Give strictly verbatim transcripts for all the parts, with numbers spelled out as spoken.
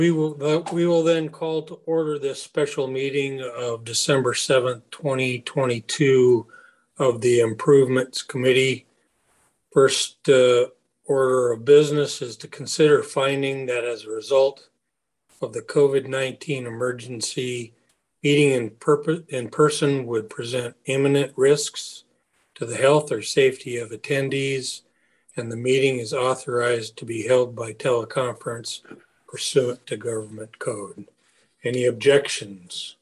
We will, we will then call to order this special meeting of December seventh, twenty twenty-two of the Improvements Committee. First uh, order of business is to consider finding that as a result of the COVID nineteen emergency, meeting in, purpose, in person would present imminent risks to the health or safety of attendees, and the meeting is authorized to be held by teleconference pursuant to government code. Any objections?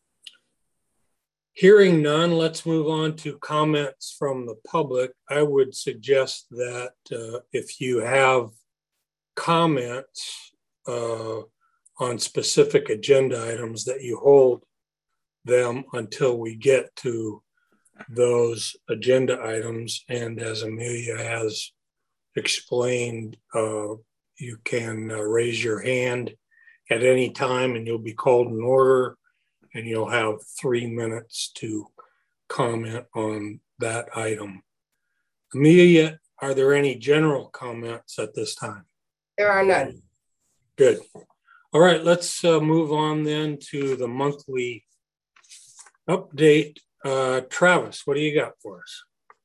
Hearing none, let's move on to comments from the public. I would suggest that uh, if you have comments uh, on specific agenda items, that you hold them until we get to those agenda items. And as Amelia has explained, uh, you can uh, raise your hand at any time and you'll be called in order, and you'll have three minutes to comment on that item. Amelia, are there any general comments at this time? There are none. Good. All right, let's uh, move on then to the monthly update. Uh, Travis, what do you got for us?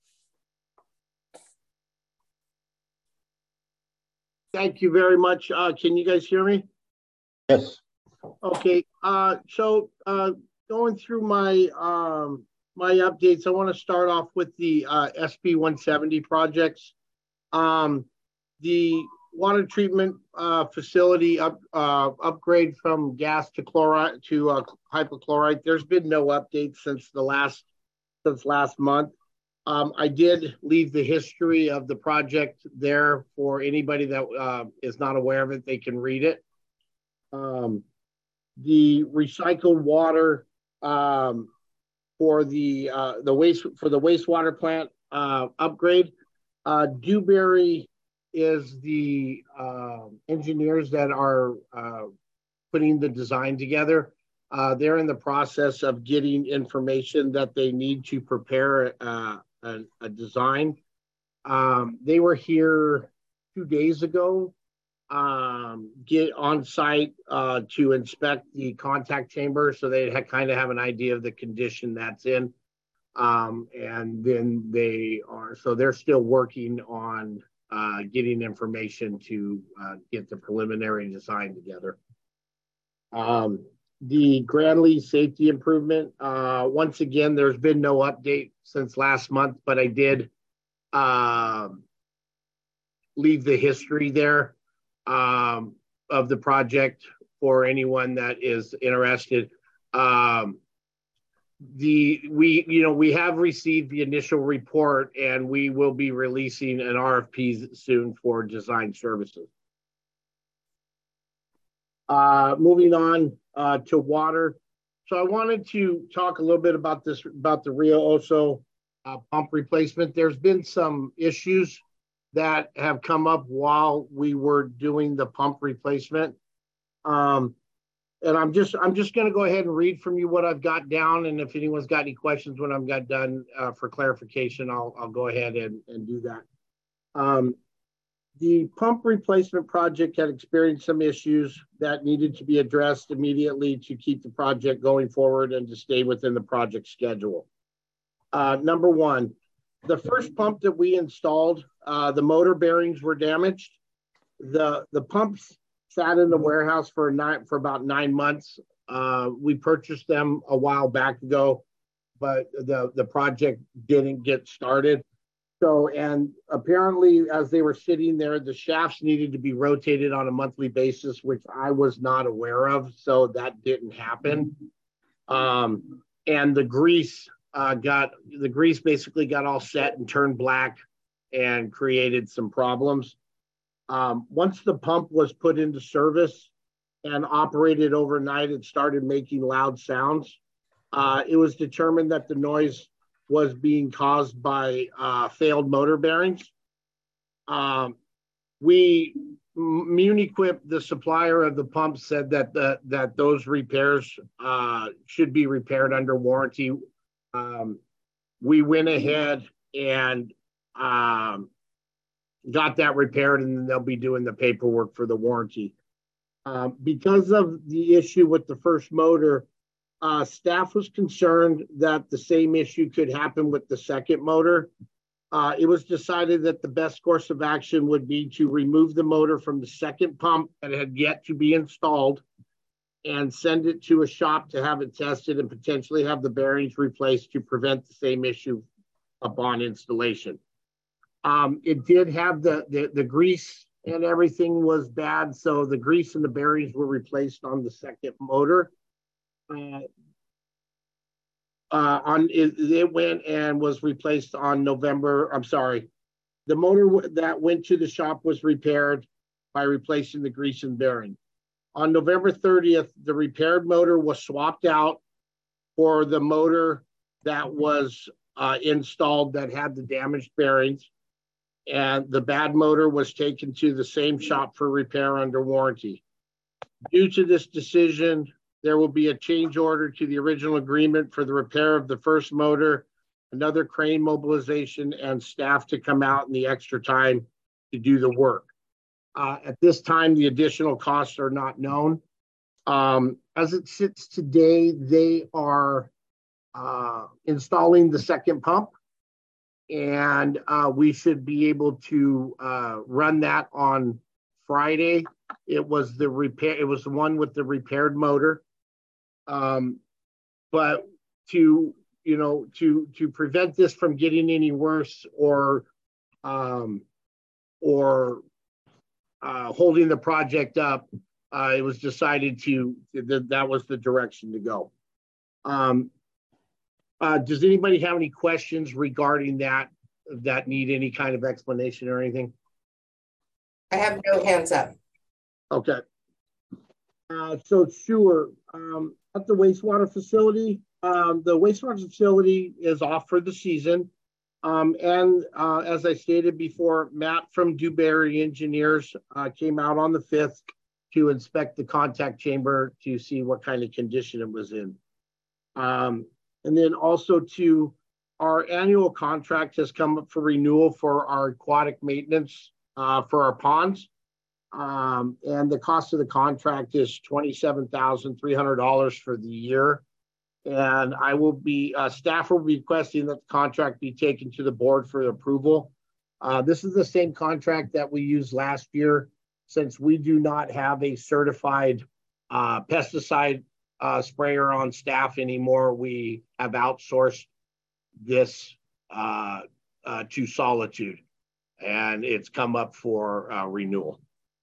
Thank you very much. Uh, can you guys hear me? Yes. Okay. Uh, so uh, going through my um, my updates, I want to start off with the uh, S B one seventy projects. Um, the water treatment uh, facility up uh, upgrade from gas to chloride to uh, hypochlorite. There's been no update since the last since last month. Um, I did leave the history of the project there for anybody that uh, is not aware of it. They can read it. Um, the recycled water um, for the uh, the waste for the wastewater plant uh, upgrade. Uh, Dewberry is the uh, engineers that are uh, putting the design together. Uh, they're in the process of getting information that they need to prepare uh, a, a design. Um, they were here two days ago, um, get on site uh, to inspect the contact chamber, so they kind of have an idea of the condition that's in. Um, and then they are, so they're still working on uh, getting information to uh, get the preliminary design together. Um, The Granley safety improvement, uh, once again, there's been no update since last month, but I did um, leave the history there um, of the project for anyone that is interested. Um, the we you know we have received the initial report, and we will be releasing an R F P soon for design services. Uh, moving on uh, to water. So I wanted to talk a little bit about this, about the Rio Oso uh, pump replacement. There's been some issues that have come up while we were doing the pump replacement. Um, and I'm just, I'm just going to go ahead and read from you what I've got down. And if anyone's got any questions when I'm got done uh, for clarification, I'll, I'll go ahead and, and do that. Um, The pump replacement project had experienced some issues that needed to be addressed immediately to keep the project going forward and to stay within the project schedule. Uh, number one, the first pump that we installed, uh, the motor bearings were damaged. The, the pumps sat in the warehouse for, nine, for about nine months. Uh, we purchased them a while back ago, but the, the project didn't get started. So, and apparently as they were sitting there, the shafts needed to be rotated on a monthly basis, which I was not aware of. So that didn't happen. Um, and the grease uh, got, the grease basically got all set and turned black and created some problems. Um, once the pump was put into service and operated overnight, it started making loud sounds. Uh, it was determined that the noise was being caused by uh, failed motor bearings. Um, we, Muniquip, the supplier of the pump, said that the, that those repairs uh, should be repaired under warranty. Um, we went ahead and um, got that repaired, and they'll be doing the paperwork for the warranty. Uh, because of the issue with the first motor, uh, staff was concerned that the same issue could happen with the second motor. Uh, it was decided that the best course of action would be to remove the motor from the second pump that had yet to be installed and send it to a shop to have it tested and potentially have the bearings replaced to prevent the same issue upon installation. Um, it did have the, the, the grease and everything was bad, so the grease and the bearings were replaced on the second motor. Uh, uh, on it, it went and was replaced on November. I'm sorry, the motor that went to the shop was repaired by replacing the grease and bearing. On November thirtieth, the repaired motor was swapped out for the motor that was uh, installed that had the damaged bearings, and the bad motor was taken to the same shop for repair under warranty. Due to this decision, there will be a change order to the original agreement for the repair of the first motor, another crane mobilization, and staff to come out in the extra time to do the work. Uh, at this time, the additional costs are not known. Um, as it sits today, they are uh, installing the second pump, and uh, we should be able to uh, run that on Friday. It was the repair. It was the one with the repaired motor. Um, but to you know to to prevent this from getting any worse or um, or uh, holding the project up, uh, it was decided to that that was the direction to go. Um, uh, does anybody have any questions regarding that that need any kind of explanation or anything? I have no hands up. Okay. Uh, so sure, um, at the wastewater facility, um, the wastewater facility is off for the season. Um, and uh, as I stated before, Matt from Dewberry Engineers uh, came out on the fifth to inspect the contact chamber to see what kind of condition it was in. Um, and then also to our annual contract has come up for renewal for our aquatic maintenance uh, for our ponds. Um, and the cost of the contract is twenty-seven thousand three hundred dollars for the year. And I will be, uh, staff will be requesting that the contract be taken to the board for approval. Uh, this is the same contract that we used last year. Since we do not have a certified uh, pesticide uh, sprayer on staff anymore, we have outsourced this uh, uh, to Solitude, and it's come up for uh, renewal.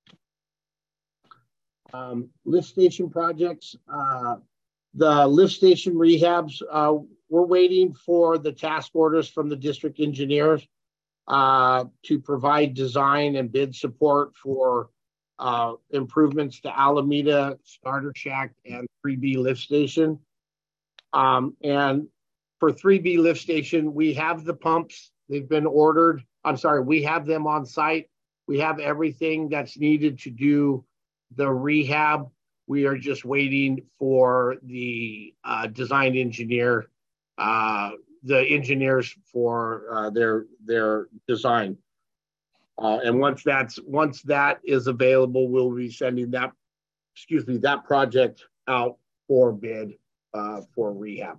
Um, lift station projects. Uh, the lift station rehabs, uh, we're waiting for the task orders from the district engineers uh, to provide design and bid support for uh, improvements to Alameda, Starter Shack, and three B lift station. Um, and for three B lift station, we have the pumps. They've been ordered. I'm sorry, we have them on site. We have everything that's needed to do the rehab. We are just waiting for the uh, design engineer, uh, the engineers for uh, their their design. Uh, and once that's once that is available, we'll be sending that, excuse me, that project out for bid uh, for rehab.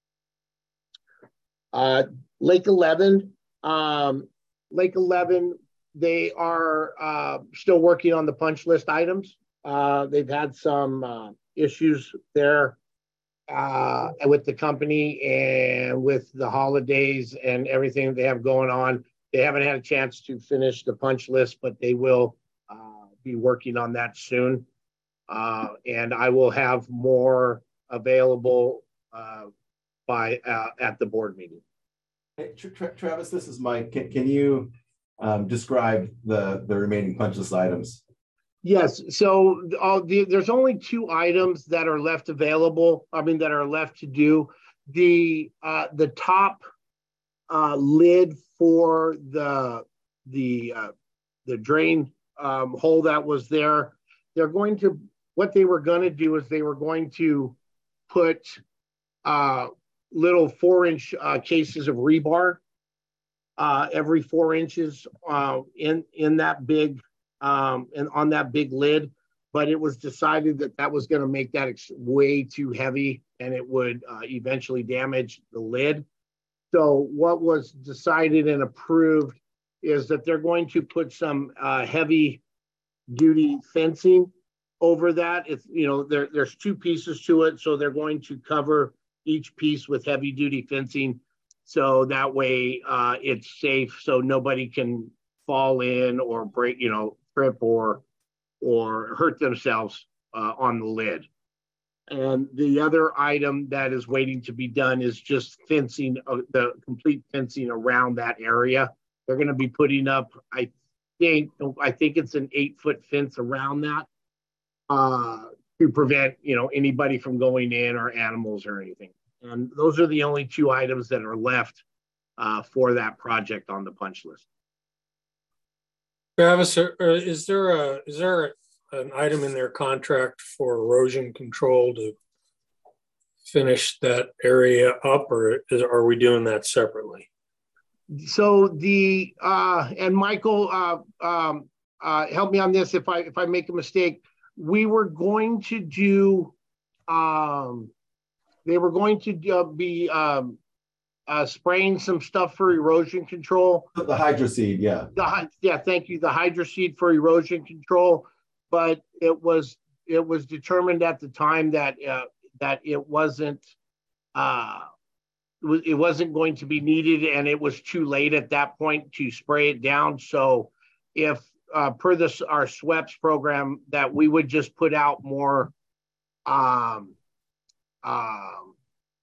Uh, Lake eleven, um, Lake eleven, they are uh, still working on the punch list items. Uh, they've had some uh, issues there uh, with the company and with the holidays and everything they have going on. They haven't had a chance to finish the punch list, but they will uh, be working on that soon. Uh, and I will have more available uh, by uh, at the board meeting. Hey, Tra Travis, this is Mike. Can, can you um, describe the, the remaining punch list items? Yes, so uh, the, there's only two items that are left available, I mean, that are left to do. The uh, the top uh, lid for the the uh, the drain um, hole that was there, they're going to, what they were going to do is they were going to put uh, little four inch uh, cases of rebar uh, every four inches uh, in, in that big Um, and on that big lid. but it was decided that that was going to make that ex- way too heavy and it would uh, eventually damage the lid. So what was decided and approved is that they're going to put some uh, heavy duty fencing over that. It's, you know, there, there's two pieces to it. So they're going to cover each piece with heavy duty fencing. So that way uh, it's safe. So nobody can fall in or break, you know, trip or, or hurt themselves uh, on the lid. And the other item that is waiting to be done is just fencing, uh, the complete fencing around that area. They're going to be putting up, I think, I think it's an eight foot fence around that uh, to prevent, you know, anybody from going in or animals or anything. And those are the only two items that are left uh, for that project on the punch list. Travis, is there a is there an item in their contract for erosion control to finish that area up, or is, are we doing that separately? So the uh, and Michael, uh, um, uh, help me on this if I if I make a mistake. We were going to do. Um, they were going to uh, be um, uh, spraying some stuff for erosion control. The hydro seed, yeah. The, yeah, thank you. The hydro seed for erosion control, but it was it was determined at the time that uh, that it wasn't uh, it wasn't going to be needed, and it was too late at that point to spray it down. So, if uh, per this our SWEPS program, that we would just put out more. Um, um,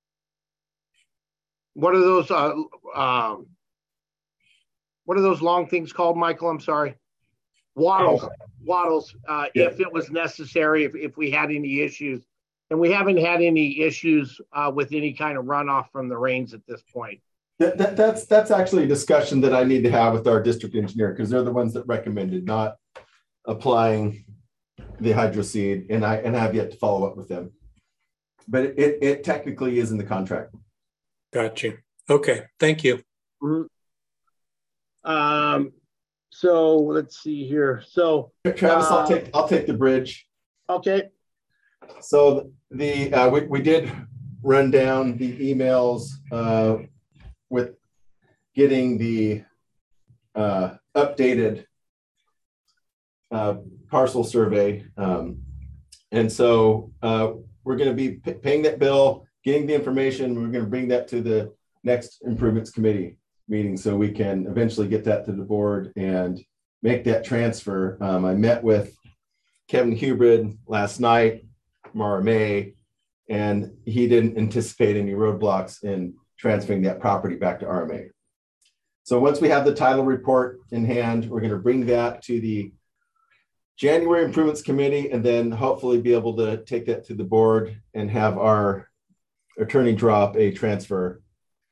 what are those? Uh, um, what are those long things called, Michael? I'm sorry. Wattles, wattles, uh, yeah. If it was necessary, if, if we had any issues. And we haven't had any issues uh, with any kind of runoff from the rains at this point. That, that, that's that's actually a discussion that I need to have with our district engineer, because they're the ones that recommended not applying the hydro seed, and I and I have yet to follow up with them. But it, it technically is in the contract. Got you. Okay, thank you. Mm-hmm. Um. So let's see here. So Travis, uh, I'll take I'll take the bridge. Okay. So the uh, we we did run down the emails uh, with getting the uh, updated uh, parcel survey, um, and so uh, we're going to be p- paying that bill, getting the information. We're going to bring that to the next improvements committee meeting so we can eventually get that to the board and make that transfer. Um, I met with Kevin Hubrid last night, Mara May, and he didn't anticipate any roadblocks in transferring that property back to R M A. So once we have the title report in hand, we're going to bring that to the January Improvements Committee, and then hopefully be able to take that to the board and have our attorney drop a transfer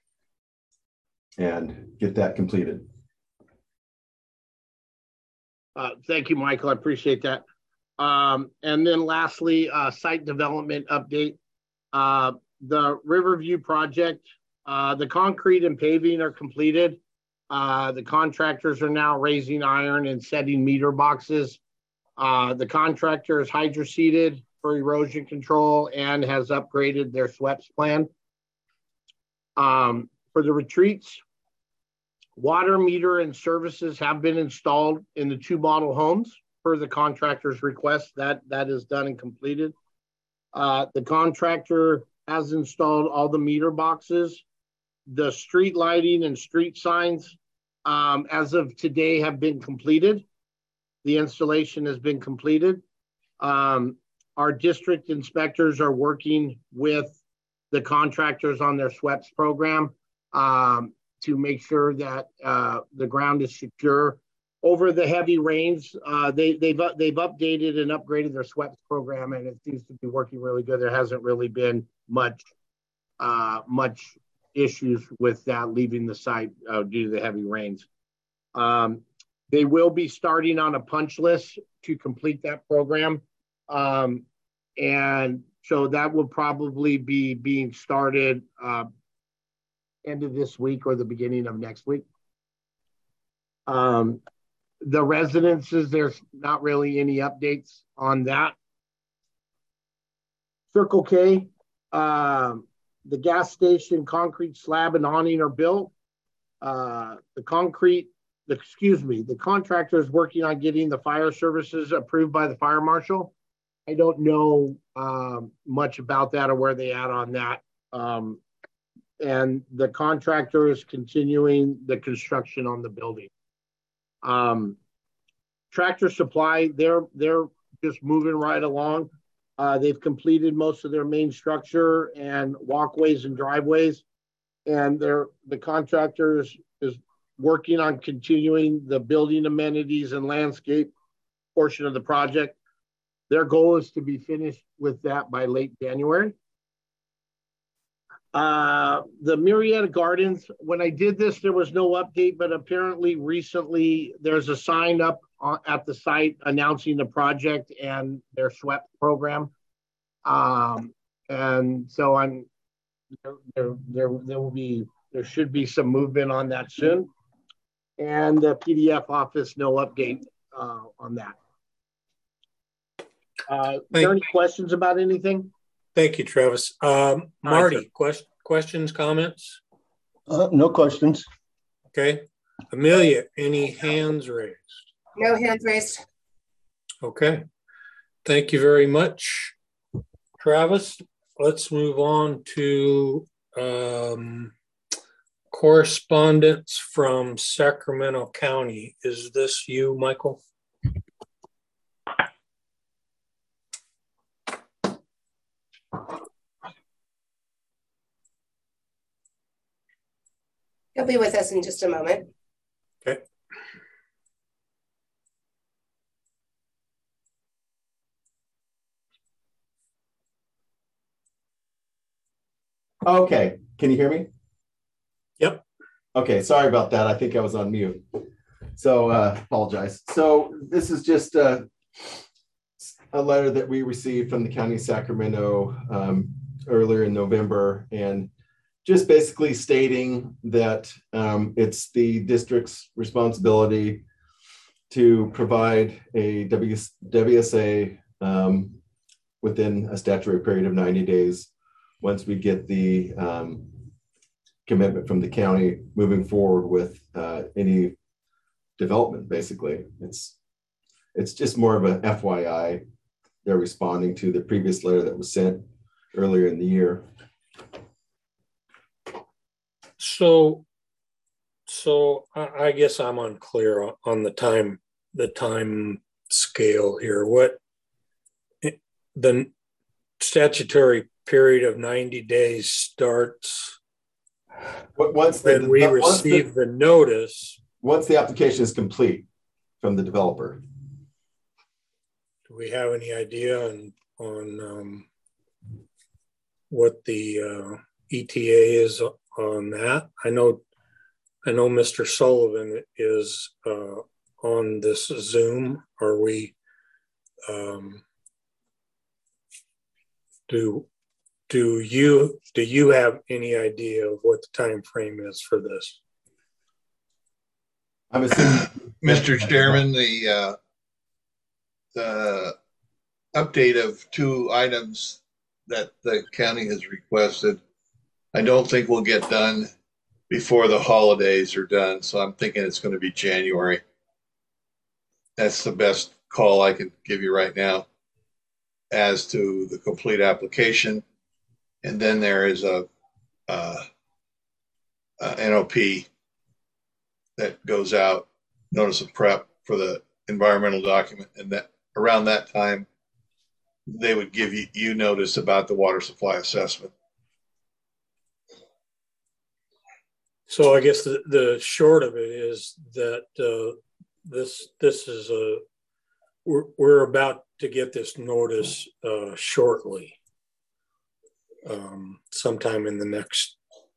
and get that completed. Uh, thank you, Michael. I appreciate that. Um, and then lastly, uh, site development update. Uh, the Riverview project, uh, the concrete and paving are completed. Uh, the contractors are now raising iron and setting meter boxes. Uh, the contractor is hydro-seeded for erosion control and has upgraded their SWEPS plan. Um, for the retreats, water meter and services have been installed in the two model homes per the contractor's request. That, that is done and completed. Uh, the contractor has installed all the meter boxes. The street lighting and street signs, um, as of today, have been completed. The installation has been completed. Um, our district inspectors are working with the contractors on their SWEPS program um, to make sure that uh, the ground is secure. Over the heavy rains, uh, they, they've, they've updated and upgraded their SWEPS program, and it seems to be working really good. There hasn't really been much, uh, much issues with that leaving the site uh, due to the heavy rains. Um, they will be starting on a punch list to complete that program. Um, and so that will probably be being started uh, end of this week or the beginning of next week. Um, the residences, there's not really any updates on that. Circle K, um, the gas station concrete slab and awning are built. Uh, the concrete, the, excuse me, the contractor is working on getting the fire services approved by the fire marshal. I don't know um, much about that or where they at on that. Um, and the contractor is continuing the construction on the building. Um, Tractor Supply, they're they're just moving right along. Uh, they've completed most of their main structure and walkways and driveways, and they're the contractor is, is working on continuing the building amenities and landscape portion of the project. Their goal is to be finished with that by late January. Uh, the Murrieta Gardens, when I did this, there was no update, but apparently recently there's a sign up on, at the site announcing the project and their SWEP program. Um, and so I'm, there, there, there, there will be, there should be some movement on that soon. And the P D F office, no update uh, on that. Uh, are there any questions about anything? Thank you, Travis. Um, Marty, quest questions, comments? Uh, no questions. Okay. Amelia, any hands raised? No hands raised. Okay. Thank you very much, Travis. Let's move on to um, correspondence from Sacramento County. Is this you, Michael? He'll be with us in just a moment. Okay. Okay, can you hear me? Yep. Okay, sorry about that. I think I was on mute. So uh, apologize. So this is just a, a letter that we received from the County of Sacramento um, earlier in November, and just basically stating that um, it's the district's responsibility to provide a W S A um, within a statutory period of ninety days once we get the um, commitment from the county moving forward with uh, any development. Basically, it's it's just more of a F Y I. They're responding to the previous letter that was sent earlier in the year. So, so I, I guess I'm unclear on, on the time, the time scale here. What the statutory period of ninety days starts once when the, we the, receive the, the notice. Once the application is complete from the developer. Do we have any idea on on um, what the uh, E T A is on that? I know, I know Mister Sullivan is uh, on this Zoom. Are we? Um, do do you do you have any idea of what the time frame is for this? I'm assuming, Mister Chairman, the uh, the update of two items that the county has requested, I don't think we'll get done before the holidays are done. So I'm thinking it's going to be January. That's the best call I can give you right now as to the complete application. And then there is a, uh, a N O P that goes out, notice of prep for the environmental document. And that around that time, they would give you, you notice about the water supply assessment. So I guess the, the short of it is that uh, this this is a we're, we're about to get this notice uh, shortly, um, sometime in the next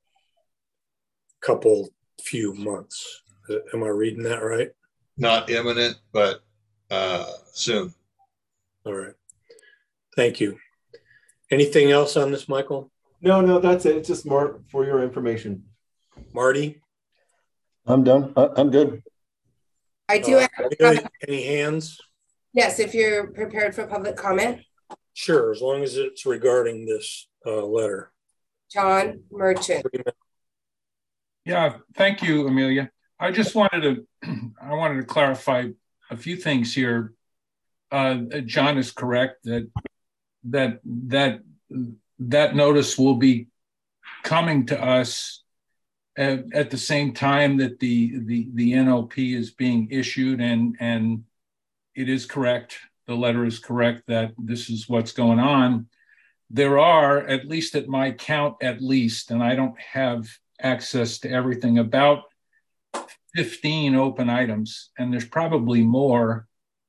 couple few months. Am I reading that right? Not imminent, but uh, soon. All right. Thank you. Anything else on this, Michael? No, no, that's it. It's just more for your information. Marty? I'm done. I, I'm good. I do Uh, have, any, any hands? yes, if you're prepared for public comment. Sure, as long as it's regarding this uh, letter. John Merchant. Yeah, thank you, Amelia. I just wanted to, I wanted to clarify a few things here. Uh, John is correct that that that that notice will be coming to us at, at the same time that the the the N O P is being issued, and and it is correct. The letter is correct that this is what's going on. There are, at least at my count, at least, and I don't have access to everything, about fifteen open items, and there's probably more.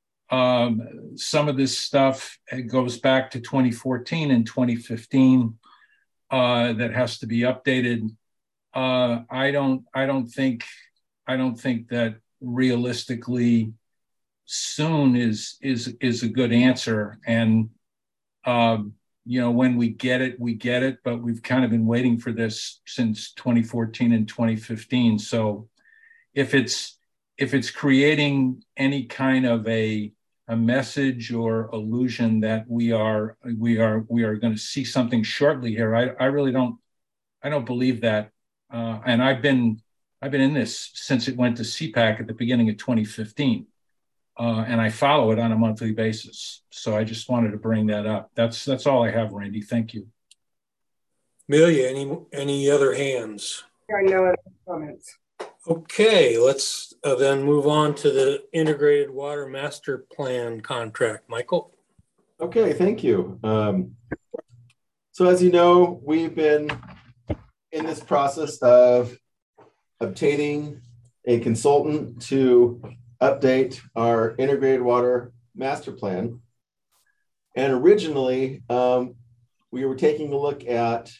Um, some of this stuff goes back to twenty fourteen and twenty fifteen uh, that has to be updated. Uh, I don't, I don't think, I don't think that realistically soon is is is a good answer. And um, you know, when we get it, we get it. But we've kind of been waiting for this since twenty fourteen and twenty fifteen. So if it's if it's creating any kind of a a message or illusion that we are we are we are going to see something shortly here, I, I really don't I don't believe that. Uh, and I've been I've been in this since it went to C PAC at the beginning of twenty fifteen, uh, and I follow it on a monthly basis. So I just wanted to bring that up. That's that's all I have, Randy. Thank you. Amelia, any any other hands? There are no other comments. Okay, let's uh, then move on to the Integrated Water Master Plan contract. Michael? Okay, thank you. Um, so as you know, we've been in this process of obtaining a consultant to update our Integrated Water Master Plan. And originally, um, we were taking a look at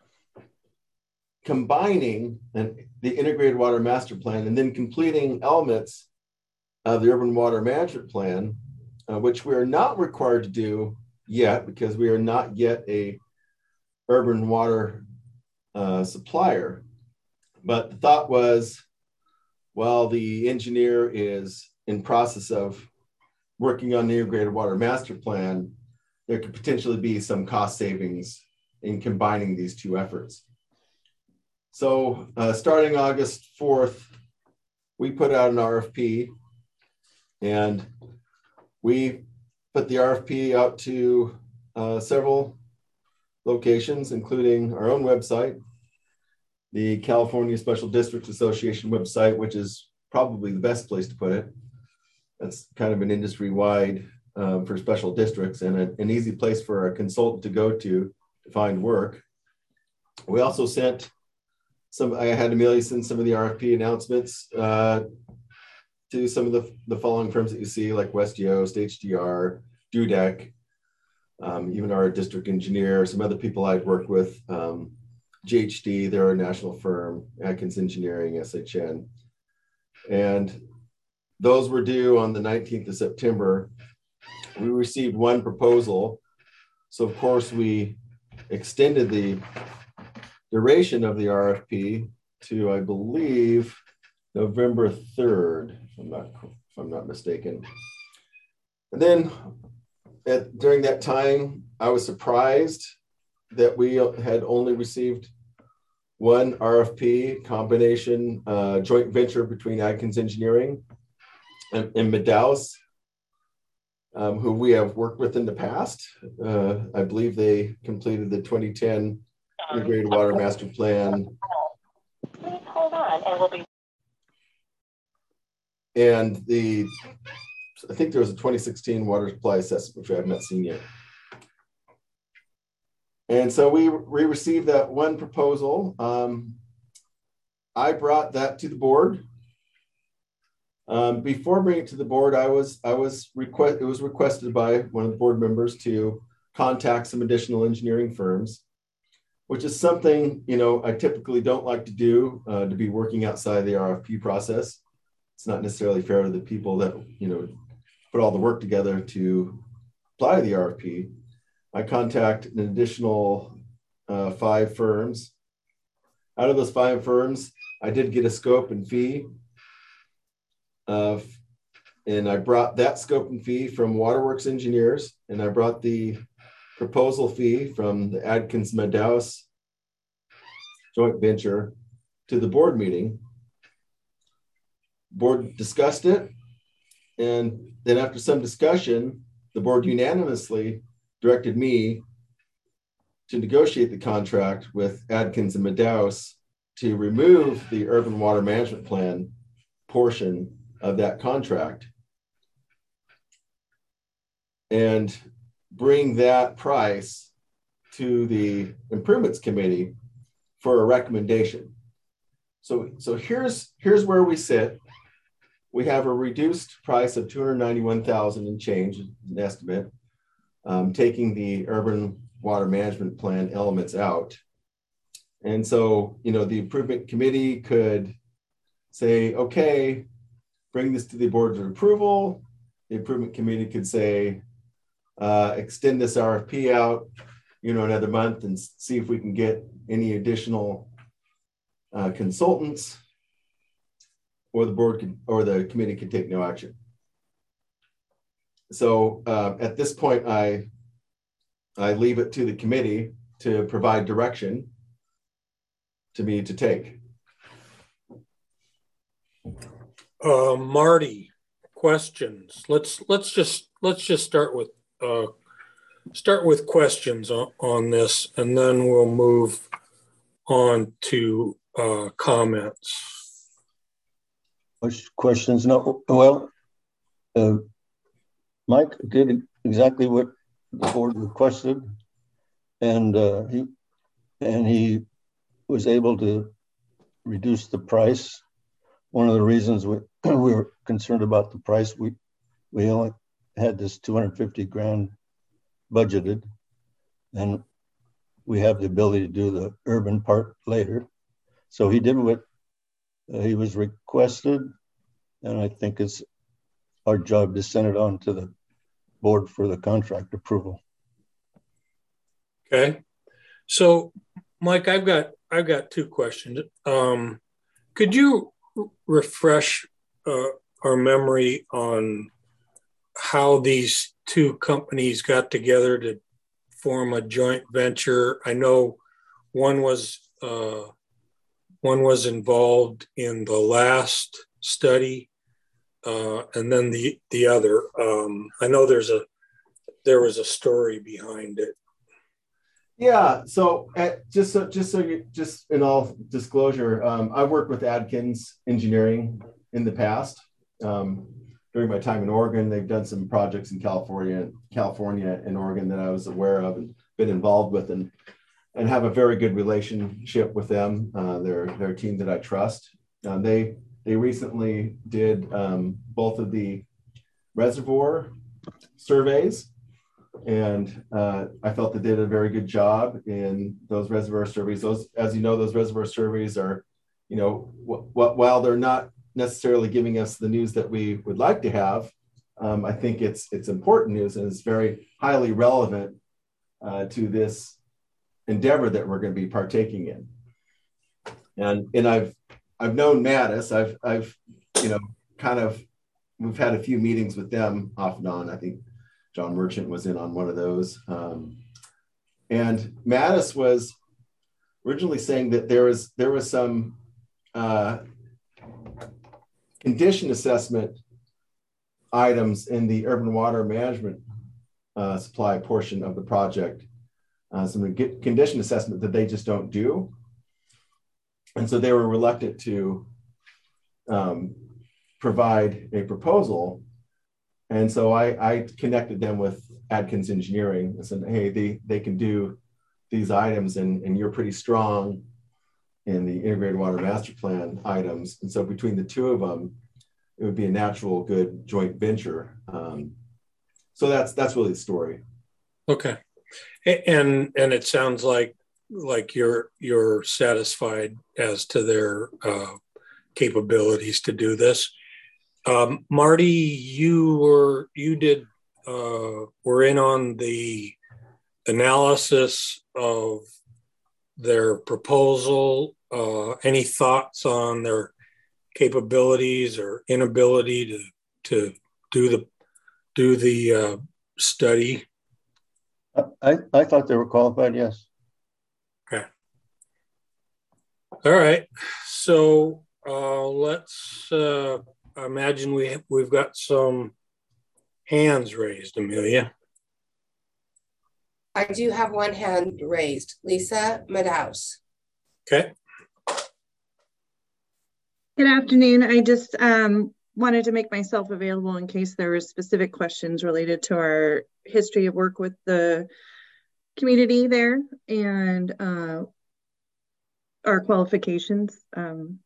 combining an, the Integrated Water Master Plan and then completing elements of the Urban Water Management Plan, uh, which we are not required to do yet because we are not yet a urban water uh, supplier. But the thought was, while the engineer is in process of working on the Integrated Water Master Plan, there could potentially be some cost savings in combining these two efforts. So uh, starting August fourth, we put out an R F P, and we put the R F P out to uh, several locations, including our own website, the California Special Districts Association website, which is probably the best place to put it. That's kind of an industry-wide um, for special districts, and a, an easy place for a consultant to go to to find work. We also sent some, I had Amelia send some of the R F P announcements uh, to some of the, the following firms that you see, like West Yost, H D R, Dudek, um, even our district engineer, some other people I'd worked with, um, G H D, they're a national firm, Atkins Engineering, S H N. And those were due on the nineteenth of September. We received one proposal. So of course we extended the duration of the R F P to, I believe, November third, if I'm not, if I'm not mistaken. And then at, during that time, I was surprised that we had only received one R F P combination uh, joint venture between Atkins Engineering and, and Medaus, um, who we have worked with in the past. Uh, I believe they completed the twenty ten Integrated Water Master Plan. Please hold on and we'll be. And the, I think there was a twenty sixteen water supply assessment, which I have not seen yet. And so we, we received that one proposal. Um, I brought that to the board. Um, before bringing it to the board, I was, I was request, it was requested by one of the board members to contact some additional engineering firms, which is something, you know, I typically don't like to do, uh, to be working outside the R F P process. It's not necessarily fair to the people that, you know, put all the work together to apply to the R F P. I contact an additional uh, five firms. Out of those five firms, I did get a scope and fee. of, and I brought that scope and fee from Waterworks Engineers, and I brought the proposal fee from the Adkins Madaus joint venture to the board meeting. Board discussed it, and then after some discussion, the board unanimously directed me to negotiate the contract with Adkins and Madaus to remove the urban water management plan portion of that contract and bring that price to the improvements committee for a recommendation. So, so here's, here's where we sit. We have a reduced price of two hundred ninety-one thousand dollars and change, an estimate, um, taking the urban water management plan elements out. And so, you know, the improvement committee could say, okay, bring this to the board for approval. The improvement committee could say, uh, extend this R F P out, you know, another month and see if we can get any additional uh, consultants, or the board could, or the committee could take no action. So uh, at this point, I, I leave it to the committee to provide direction to me to take. Uh, Marty, questions. Let's let's just let's just start with uh, start with questions on, on this, and then we'll move on to uh, comments. Questions? No. Well, uh, Mike did exactly what the board requested, and uh, he and he was able to reduce the price. One of the reasons we, we were concerned about the price, we we only had this two hundred fifty grand budgeted, and we have the ability to do the urban part later. So he did what uh, he was requested, and I think it's our job to send it on to the board for the contract approval. Okay, so Mike, I've got I've got two questions. Um, could you refresh uh, our memory on how these two companies got together to form a joint venture? I know one was uh, one was involved in the last study, uh, and then the the other. Um, I know there's a there was a story behind it. Yeah. So at, just so just so you just in all disclosure, um, I worked with Adkins Engineering in the past. Um, during my time in Oregon, they've done some projects in California, California and Oregon that I was aware of and been involved with, and and have a very good relationship with them. Uh, they're they're a team that I trust. Uh, they they recently did um, both of the reservoir surveys. And uh, I felt they did a very good job in those reservoir surveys. Those, as you know, those reservoir surveys are, you know, w- w- while they're not necessarily giving us the news that we would like to have, um, I think it's it's important news, and it's very highly relevant uh, to this endeavor that we're going to be partaking in. And and I've I've known Mattis. I've I've you know kind of we've had a few meetings with them off and on. I think John Merchant was in on one of those. Um, and Mattis was originally saying that there was, there was some uh, condition assessment items in the urban water management uh, supply portion of the project, uh, some condition assessment that they just don't do. And so they were reluctant to um, provide a proposal. And so I, I connected them with Adkins Engineering and said, hey, they, they can do these items, and, and you're pretty strong in the integrated water master plan items. And so between the two of them, it would be a natural, good joint venture. Um, so that's that's really the story. Okay. And and it sounds like like you're you're satisfied as to their uh, capabilities to do this. Um, Marty, you were you did uh, were in on the analysis of their proposal. Uh, any thoughts on their capabilities or inability to to do the do the uh, study? I, I thought they were qualified, yes. Okay. All right. So uh, let's uh, imagine we have, we've got some hands raised, Amelia. I do have one hand raised. Lisa Madaus. Okay. Good afternoon. I just um, wanted to make myself available in case there were specific questions related to our history of work with the community there and uh, our qualifications. Um,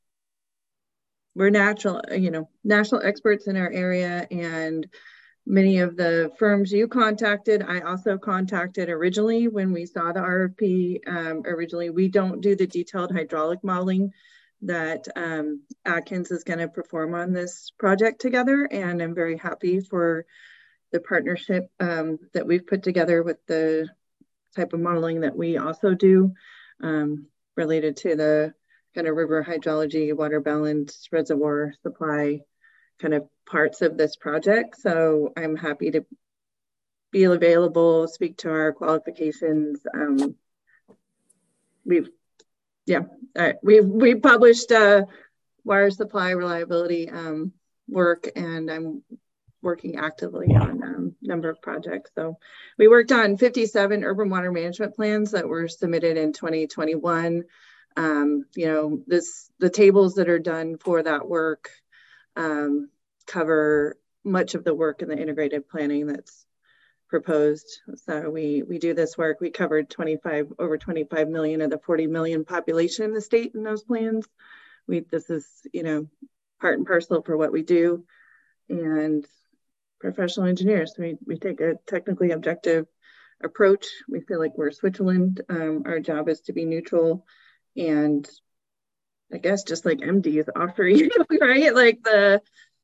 we're natural, you know, national experts in our area, and many of the firms you contacted, I also contacted originally when we saw the R F P. Um, originally, we don't do the detailed hydraulic modeling that um, Atkins is going to perform on this project together. And I'm very happy for the partnership um, that we've put together with the type of modeling that we also do um, related to the kind of river hydrology, water balance, reservoir supply kind of parts of this project. So I'm happy to be available, speak to our qualifications. Um, we've, yeah, uh, we've, we published uh, water supply reliability um, work, and I'm working actively on a um, number of projects. So we worked on fifty-seven urban water management plans that were submitted in twenty twenty-one. Um, you know, this the tables that are done for that work um, cover much of the work in the integrated planning that's proposed. So we we do this work. We covered twenty-five over twenty-five million of the forty million population in the state in those plans. We this is you know part and parcel for what we do, and professional engineers. We we take a technically objective approach. We feel like we're Switzerland. Um, our job is to be neutral, and I guess just like M Ds offer you right like the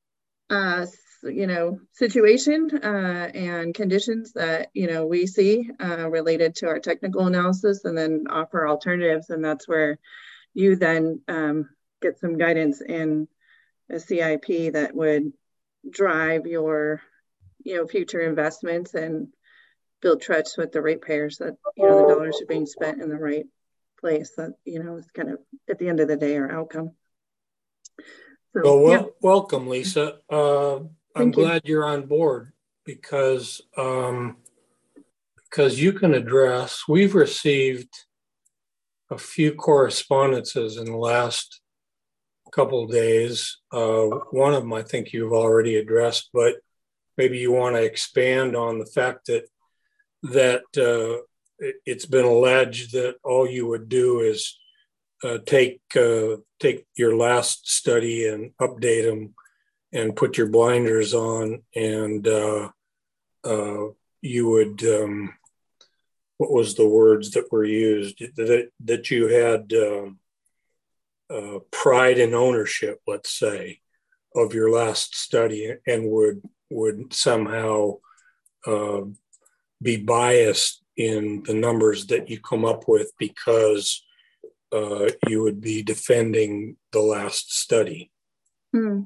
uh, you know, situation uh, and conditions that, you know, we see uh, related to our technical analysis, and then offer alternatives. And that's where you then um, get some guidance in a C I P that would drive your, you know, future investments and build trust with the ratepayers that, you know, the dollars are being spent in the right place. That, you know, is kind of at the end of the day our outcome. So, well, well yeah. welcome, Lisa. Uh, I'm Thank you. glad you're on board because um, because you can address. We've received a few correspondences in the last couple of days. Uh, one of them I think you've already addressed, but maybe you want to expand on the fact that that uh, it, it's been alleged that all you would do is uh, take uh, take your last study and update them and put your blinders on, and uh, uh, you would, um, what was the words that were used? That, that you had um, uh, pride and ownership, let's say, of your last study, and would, would somehow uh, be biased in the numbers that you come up with because uh, you would be defending the last study. Hmm.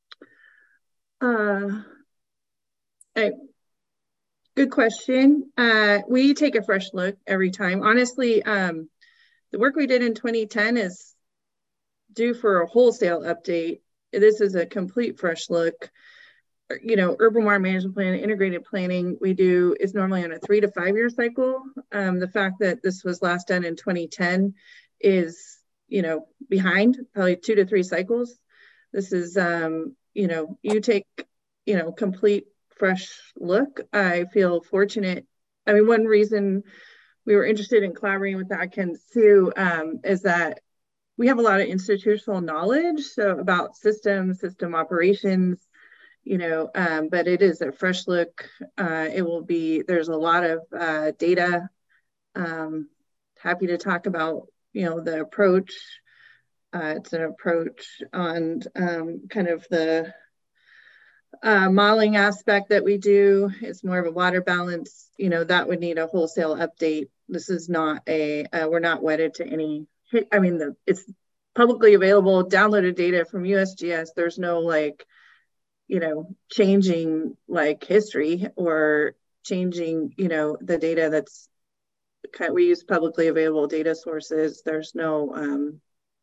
Uh, hey, good question. Uh, we take a fresh look every time. Honestly, um, the work we did in twenty ten is due for a wholesale update. This is a complete fresh look. You know, urban water management plan, integrated planning we do is normally on a three to five year cycle. Um, the fact that this was last done in twenty ten is, you know, behind probably two to three cycles. This is, um, you know, you take, you know, complete fresh look. I feel fortunate. I mean, one reason we were interested in collaborating with Atkins too um, is that we have a lot of institutional knowledge so about systems, system operations, you know, um, but it is a fresh look. Uh, it will be, there's a lot of uh, data. Um, happy to talk about, you know, the approach. Uh, it's an approach on um, kind of the uh, modeling aspect that we do. It's more of a water balance, you know, that would need a wholesale update. This is not a, uh, we're not wedded to any, I mean, the, it's publicly available downloaded data from U S G S. There's no like, you know, changing like history or changing, you know, the data that's kind of, we use publicly available data sources. There's no um,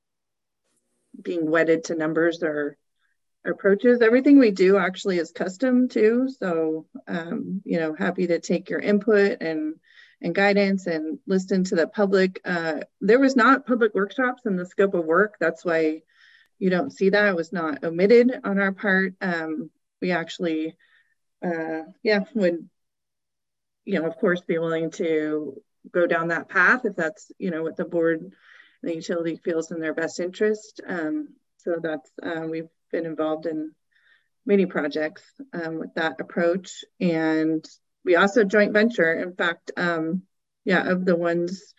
being wedded to numbers or approaches. Everything we do actually is custom too. So, um, you know, happy to take your input and and guidance and listen to the public. Uh, there was not public workshops in the scope of work. That's why you don't see that. It was not omitted on our part. Um, we actually, uh, yeah, would, you know, of course, be willing to go down that path if that's, you know, what the board and the utility feels in their best interest. Um, so that's, uh, we've been involved in many projects um, with that approach. And we also joint venture. In fact, um, yeah, of the ones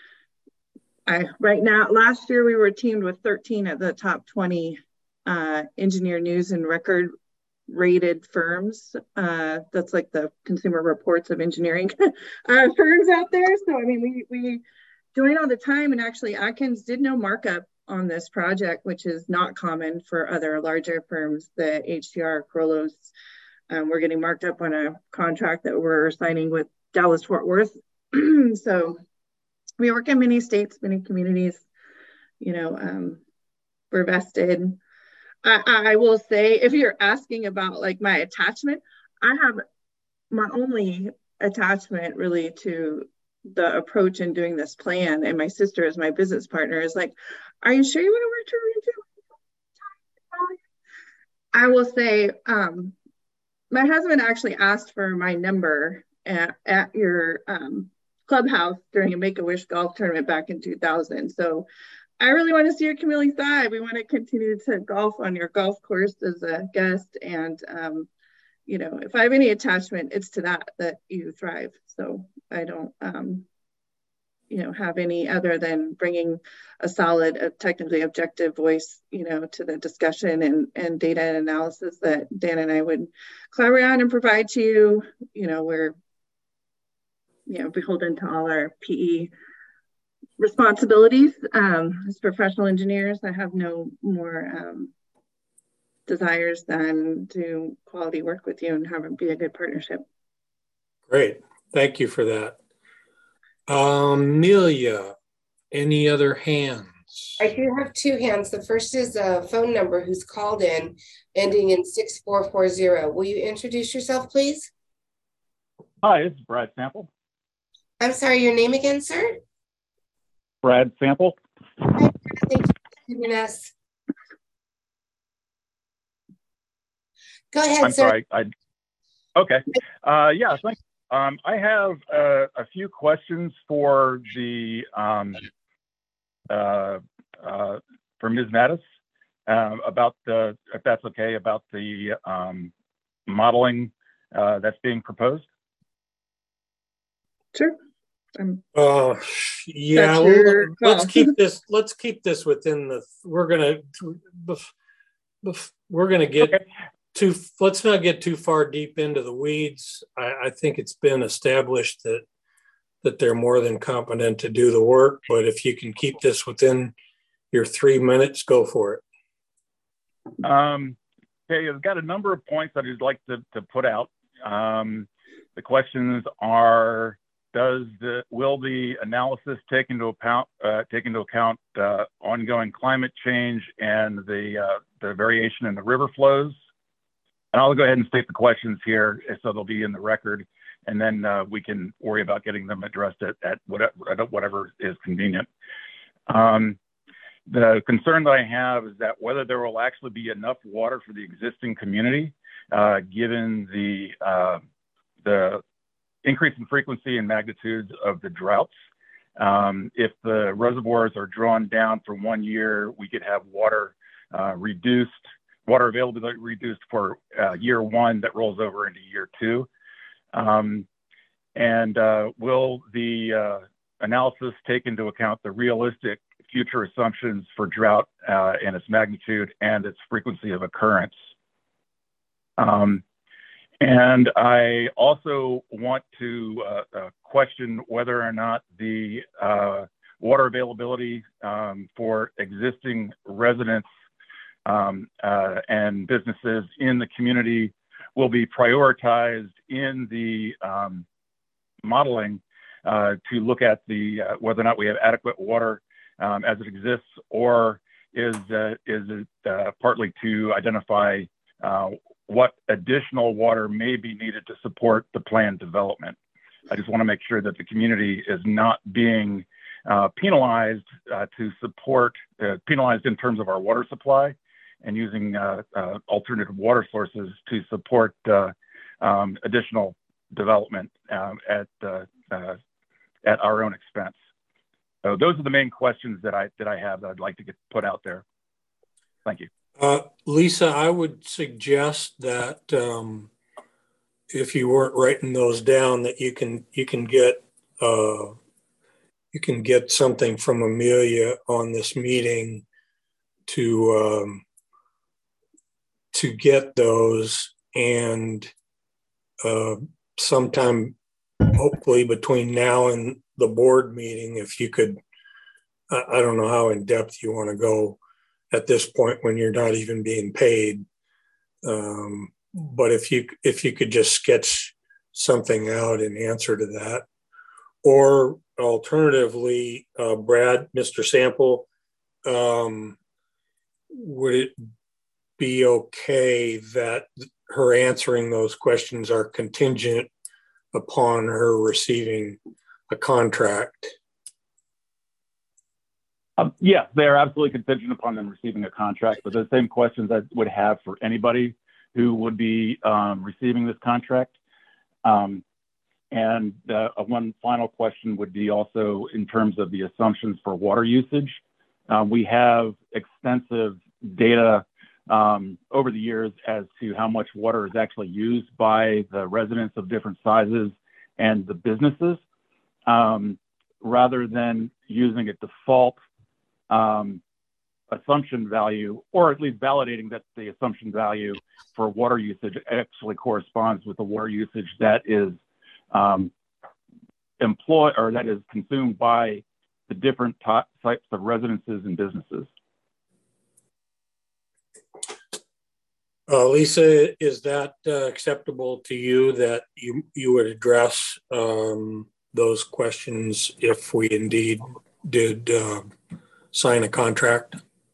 I right now, last year we were teamed with thirteen of the top twenty uh, engineer news and record rated firms. Uh, that's like the Consumer Reports of engineering uh, firms out there. So, I mean, we, we join all the time, and actually Atkins did no markup on this project, which is not common for other larger firms. The H C R, Krolos, um, we're getting marked up on a contract that we're signing with Dallas Fort Worth. So we work in many states, many communities, you know, um, we're vested. I, I will say, if you're asking about like my attachment, I have my only attachment really to the approach in doing this plan, and my sister is my business partner, is like, are you sure you want to work to region? I will say, um, my husband actually asked for my number at, at your um, clubhouse during a Make-A-Wish golf tournament back in two thousand. So I really want to see your community side. We want to continue to golf on your golf course as a guest. And, um, you know, if I have any attachment, it's to that, that you thrive. So I don't, um, you know, have any other than bringing a solid, a technically objective voice, you know, to the discussion and, and data and analysis that Dan and I would collaborate on and provide to you. You know, we're, you know, beholden to all our P E responsibilities um, as professional engineers. I have no more um, desires than to quality work with you and have it be a good partnership. Great, thank you for that. Um, Amelia, any other hands? I do have two hands. The first is a phone number who's called in, ending in six four four zero. Will you introduce yourself, please? Hi, this is Brad Sample. I'm sorry, your name again, sir? Brad Sample. Hi, Brad. Thank you for joining us. Go ahead, I'm sir. sorry. I, okay. Uh, yeah, thanks. Um, I have uh, a few questions for the um, uh, uh, for Miz Mattis uh, about the, if that's okay, about the um, modeling uh, that's being proposed. Sure. Um, uh, yeah, your let's call. keep this. Let's keep this within the. We're gonna. We're gonna get. Okay. Too, let's not get too far deep into the weeds. I, I think it's been established that that they're more than competent to do the work, but if you can keep this within your three minutes, go for it. Um, okay, I've got a number of points that I'd like to, to put out. Um, the questions are, does the, will the analysis take into account, uh, take into account uh, ongoing climate change and the, uh, the variation in the river flows? And I'll go ahead and state the questions here so they'll be in the record, and then uh, we can worry about getting them addressed at, at whatever, whatever is convenient. Um, the concern that I have is that whether there will actually be enough water for the existing community, uh, given the, uh, the increase in frequency and magnitudes of the droughts. Um, if the reservoirs are drawn down for one year, we could have water uh, reduced water availability reduced for uh, year one that rolls over into year two. Um, and uh, will the uh, analysis take into account the realistic future assumptions for drought uh, and its magnitude and its frequency of occurrence? Um, and I also want to uh, uh, question whether or not the uh, water availability um, for existing residents um, uh, and businesses in the community will be prioritized in the um, modeling uh, to look at the uh, whether or not we have adequate water um, as it exists, or is uh, is it uh, partly to identify uh, what additional water may be needed to support the planned development. I just want to make sure that the community is not being uh, penalized uh, to support, uh, penalized in terms of our water supply and using uh, uh, alternative water sources to support uh, um, additional development um, at uh, uh, at our own expense. So those are the main questions that I that I have that I'd like to get put out there. Thank you. Uh, Lisa, I would suggest that um, if you weren't writing those down, that you can you can get uh, you can get something from Amelia on this meeting to um, to get those, and uh, sometime hopefully between now and the board meeting, if you could, I, I don't know how in depth you want to go at this point when you're not even being paid. Um, but if you if you could just sketch something out in answer to that, or alternatively, uh, Brad, Mister Sample, um, would it be okay that her answering those questions are contingent upon her receiving a contract? Um, yes, they are absolutely contingent upon them receiving a contract, but the same questions I would have for anybody who would be um, receiving this contract. Um, and uh, one final question would be also in terms of the assumptions for water usage. Uh, we have extensive data um, over the years as to how much water is actually used by the residents of different sizes and the businesses, um, rather than using a default um, assumption value, or at least validating that the assumption value for water usage actually corresponds with the water usage that is um, employed or that is consumed by the different types of residences and businesses. Uh, Lisa, is that uh, acceptable to you, that you, you would address um, those questions if we indeed did uh, sign a contract?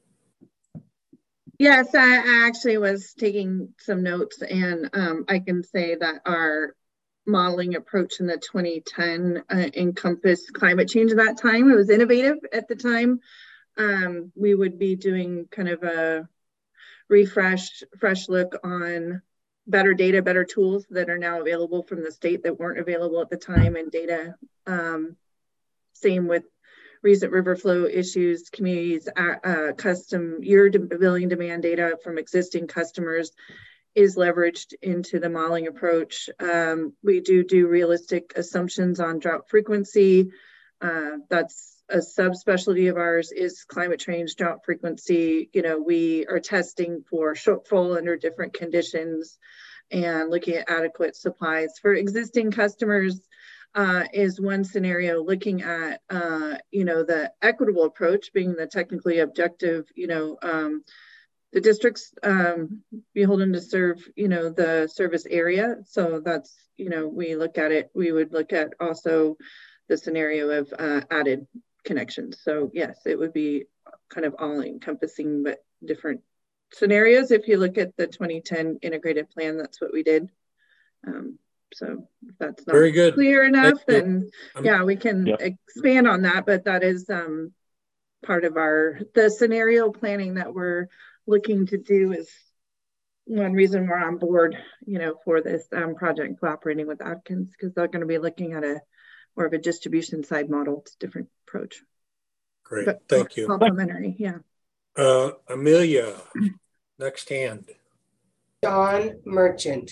Yes, I, I actually was taking some notes, and um, I can say that our modeling approach in the twenty ten uh, encompassed climate change at that time. It was innovative at the time. Um, we would be doing kind of a refreshed, fresh look on better data, better tools that are now available from the state that weren't available at the time, and data. Um, same with recent river flow issues, communities, uh, uh, custom year billing demand data from existing customers is leveraged into the modeling approach. Um, we do do realistic assumptions on drought frequency. Uh, that's a subspecialty of ours, is climate change drought frequency. You know, we are testing for shortfall under different conditions and looking at adequate supplies for existing customers. Uh, is one scenario. Looking at, uh, you know, the equitable approach being the technically objective, you know, um, the district's um, beholden to serve, you know, the service area. So that's, you know, we look at it, we would look at also the scenario of uh, added connections. So yes, it would be kind of all encompassing, but different scenarios. If you look at the twenty ten integrated plan, that's what we did. Um, So if that's not very good, clear enough, Thank then you. yeah, we can yep. expand on that. But that is um, part of our, the scenario planning that we're looking to do is one reason we're on board, you know, for this um, project, cooperating with Atkins, because they're going to be looking at a more of a distribution side model. It's a different approach. Great, but thank you. Complementary, yeah. Uh, Amelia, next hand. John Merchant.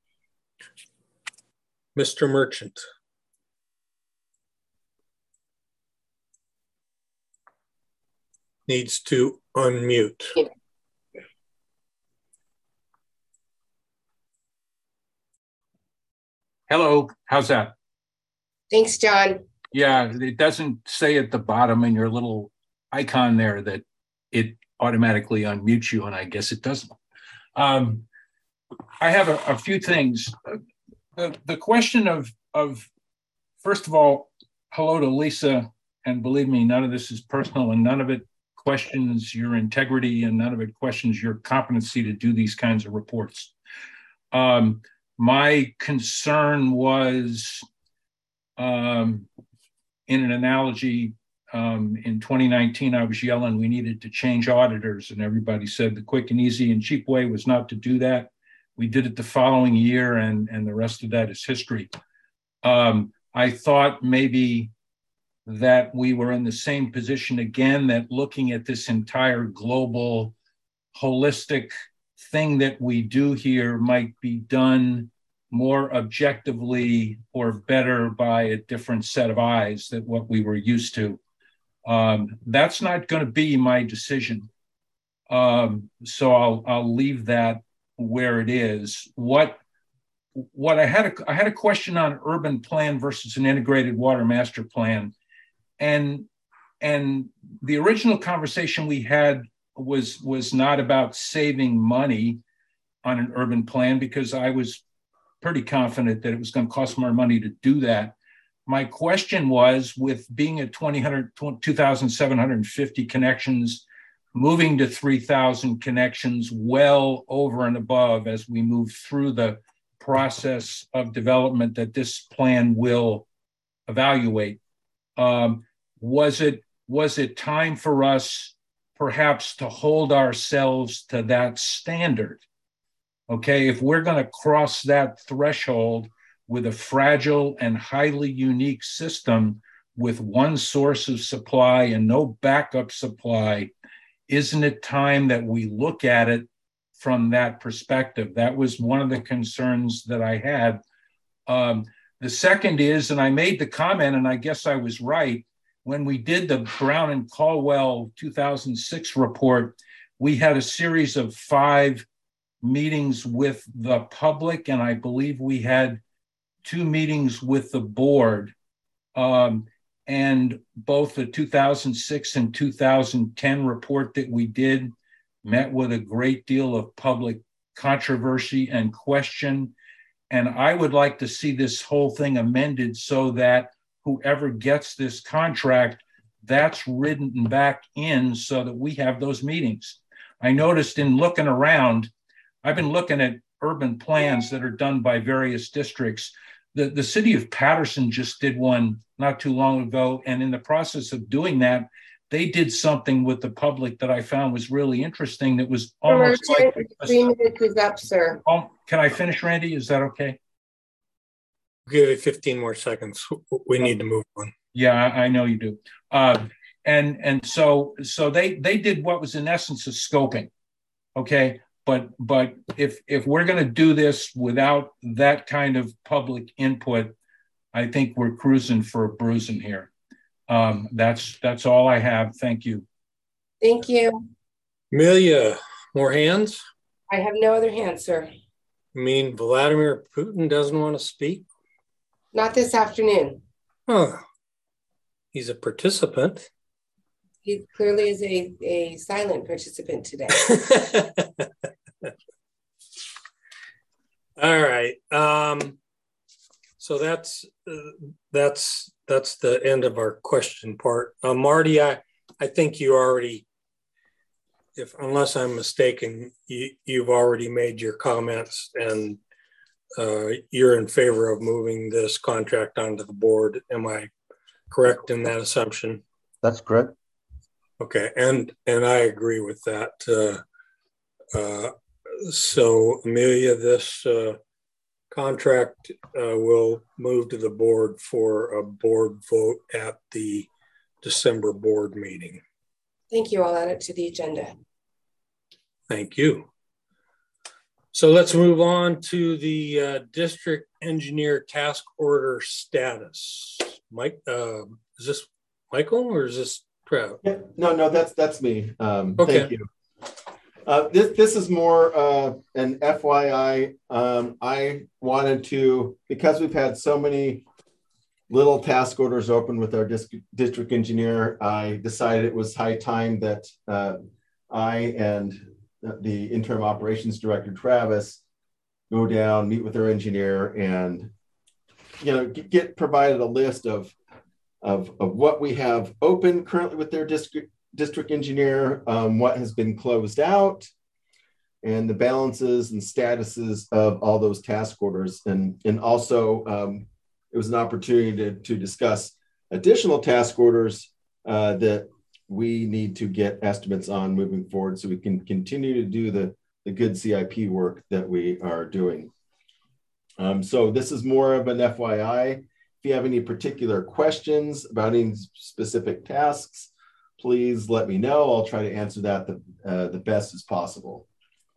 Mister Merchant. Needs to unmute. Hello, how's that? Thanks, John. Yeah, it doesn't say at the bottom in your little icon there that it automatically unmutes you, and I guess it doesn't. Um, I have a, a few things. The, the question of, of, first of all, hello to Lisa, and believe me, none of this is personal and none of it questions your integrity and none of it questions your competency to do these kinds of reports. Um, my concern was, um, in an analogy, um, in twenty nineteen, I was yelling we needed to change auditors, and everybody said the quick and easy and cheap way was not to do that. We did it the following year, and, and the rest of that is history. Um, I thought maybe that we were in the same position again, that looking at this entire global, holistic thing that we do here might be done more objectively or better by a different set of eyes than what we were used to. Um, that's not going to be my decision. Um, so I'll, I'll leave that where it is. What, what I had, a, I had a question on urban plan versus an integrated water master plan. And, and the original conversation we had was, was not about saving money on an urban plan, because I was pretty confident that it was going to cost more money to do that. My question was, with being at two thousand seven hundred fifty connections, moving to three thousand connections, well over and above as we move through the process of development that this plan will evaluate. Um, was it, was it time for us perhaps to hold ourselves to that standard? Okay, if we're going to cross that threshold with a fragile and highly unique system with one source of supply and no backup supply, isn't it time that we look at it from that perspective? That was one of the concerns that I had. Um, the second is, and I made the comment, and I guess I was right, when we did the Brown and Caldwell two thousand six report, we had a series of five meetings with the public, and I believe we had two meetings with the board. Um, and both the two thousand six and two thousand ten report that we did met with a great deal of public controversy and question. And I would like to see this whole thing amended so that whoever gets this contract, that's written back in so that we have those meetings. I noticed in looking around, I've been looking at urban plans that are done by various districts. The, the city of Patterson just did one not too long ago. And in the process of doing that, they did something with the public that I found was really interesting. That was almost Merchant, like a, three minutes is up, sir. Um, can I finish, Randy? Is that okay? Give it fifteen more seconds. We need to move on. Yeah, I, I know you do. Uh, and and so so they they did what was in essence a scoping. Okay. But but if if we're going to do this without that kind of public input, I think we're cruising for a bruising here. Um, that's that's all I have. Thank you. Thank you. Amelia, more hands? I have no other hands, sir. You mean Vladimir Putin doesn't want to speak? Not this afternoon. Oh, he's a participant. He clearly is a, a silent participant today. All right. Um, so that's uh, that's that's the end of our question part. Uh, Marty, I I think you already, if unless I'm mistaken, you you've already made your comments, and uh, you're in favor of moving this contract onto the board. Am I correct in that assumption? That's correct. Okay, and and I agree with that. Uh, uh, so Amelia, this uh, contract uh, will move to the board for a board vote at the December board meeting. Thank you. I'll add it to the agenda. Thank you. So let's move on to the uh, district engineer task order status. Mike, uh, is this Michael or is this Trout? Yeah, no, no, that's that's me. Um, okay. Thank you. Uh, this this is more uh, an F Y I. Um, I wanted to, because we've had so many little task orders open with our district, district engineer, I decided it was high time that uh, I and the interim operations director, Travis, go down, meet with our engineer, and you know get, get provided a list of, of, of what we have open currently with their district, district engineer, um, what has been closed out, and the balances and statuses of all those task orders. And, and also, um, it was an opportunity to, to discuss additional task orders uh, that we need to get estimates on moving forward so we can continue to do the, the good C I P work that we are doing. Um, so this is more of an F Y I. If you have any particular questions about any specific tasks, please let me know. I'll try to answer that the, uh, the best as possible.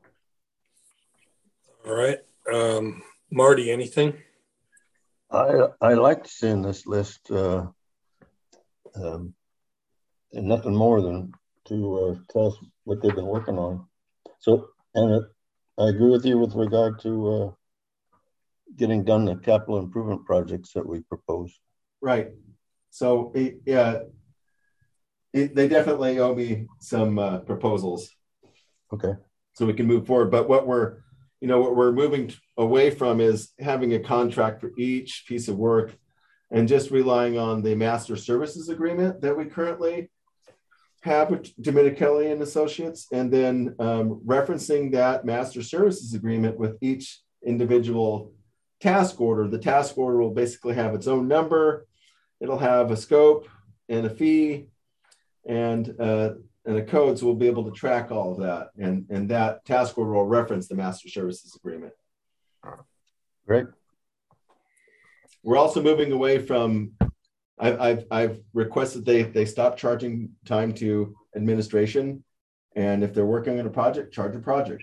All right. Um, Marty, anything? I I liked seeing this list, uh, um, and nothing more than to uh, tell us what they've been working on. So, and it, I agree with you with regard to uh, getting done the capital improvement projects that we proposed. Right. So, it, yeah, it, they definitely owe me some uh, proposals. Okay. So we can move forward. But what we're You know, what we're moving away from is having a contract for each piece of work and just relying on the master services agreement that we currently have with Dominichelli and Associates, and then um, referencing that master services agreement with each individual task order. The task order will basically have its own number. It'll have a scope and a fee and uh, and a code, so we'll be able to track all of that. And, and that task order will reference the master services agreement. Great. We're also moving away from, I've, I've, I've requested they, they stop charging time to administration. And if they're working on a project, charge a project.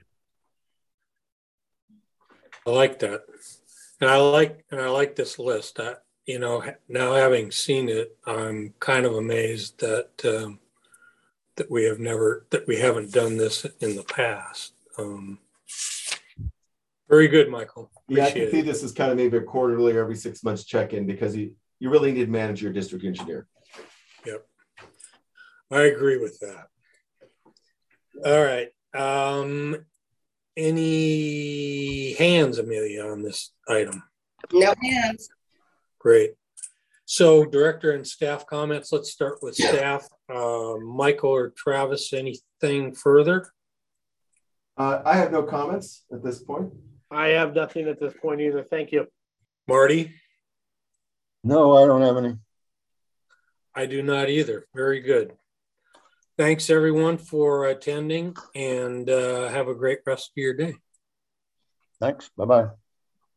I like that. And I like, and I like this list. I, you know, now having seen it, I'm kind of amazed that, um, that we have never, that we haven't done this in the past. Um, very good, Michael. Appreciate yeah, I can see it. this is kind of maybe a quarterly or every six months check-in because you, you really need to manage your district engineer. Yep. I agree with that. All right. Um, any hands, Amelia, on this item? No hands. Great. So director and staff comments, let's start with staff. Uh, Michael or Travis, anything further? Uh, I have no comments at this point. I have nothing at this point either. Thank you. Marty? No, I don't have any. I do not either. Very good. Thanks everyone for attending, and uh, have a great rest of your day. Thanks. Bye-bye.